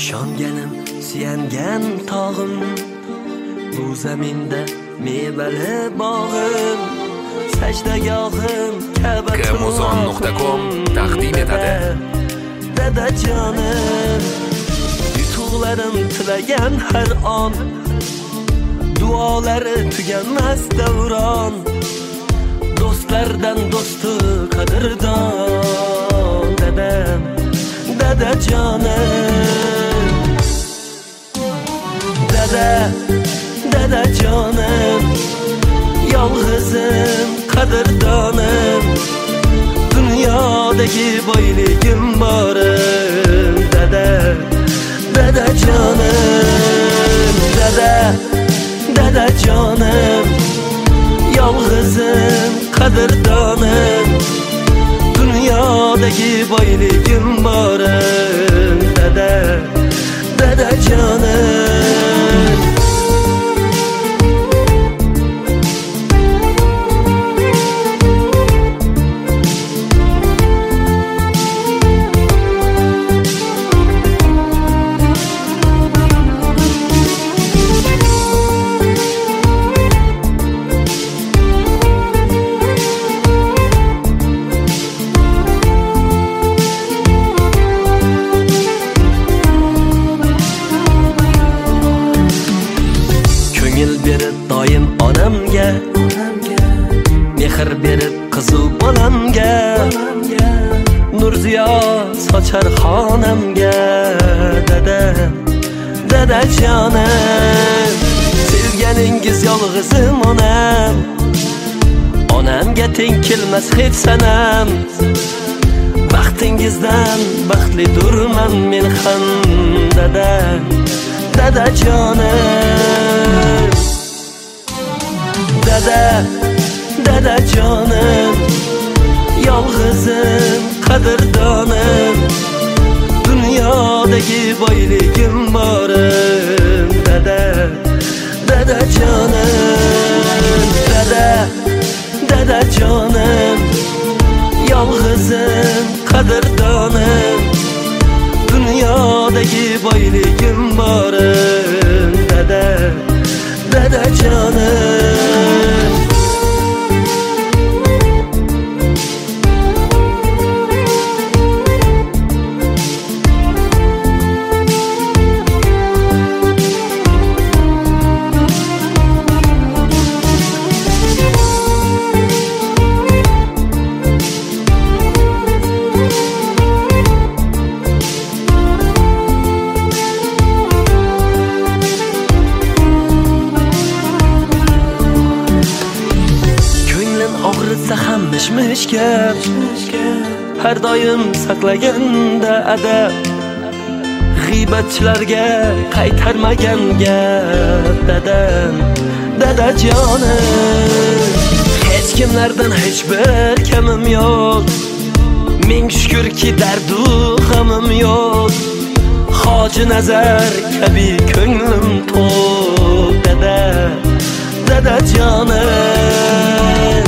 ishonganim suyangan tog'im, bu zaminda mevali bog'im, sajdagohim Ka'ba Kmuzon.com taqdim etadi. Dadajonim, yutuqlarim tilagan har on, duolari tuganmas davron, do'stlardan do'sti qadrdon. Dadam, dadajonim, dadajonim, yolg'izim qadrdonim, dunyodagi boyligim borim. Dadajonim, dadajonim, yolg'izim qadrdonim, dunyodagi boyligim borim. Dadajonim. Berib doim onamga, mehr berib qizu bolamga, nur ziyo sochar xonamga. Dadajonim, sevganingiz yolg'izim onam, onamga teng kelmas hech sanam. Baxtingizdan baxtlidirman men ham. Dadajonim, dadajonim, yolg'izim qadrdonim, dunyodagi boyligim borim. Dadajonim, dadajonim, yolg'izim qadrdonim, dunyodagi boyligim borim. Dadajonim. Og'ritsa ham mish-mish gap, har doim saqlaganda adab, g'iybatchilarga qaytarmagan gap. Dadajonim, hech kimlardan hech bir kamim yo'q, ming shukrki dardu g'amim yo'q. Hoji nazar kabi ko'nglim to'q. Dadajonim,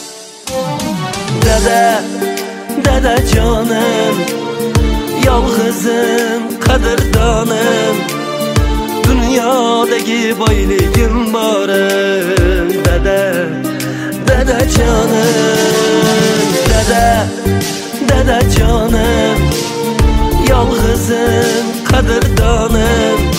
dadajonim, yolg'izim qadrdonim, dunyodagi boyligim borim. Dadajonim, dadajonim, yolg'izim qadrdonim,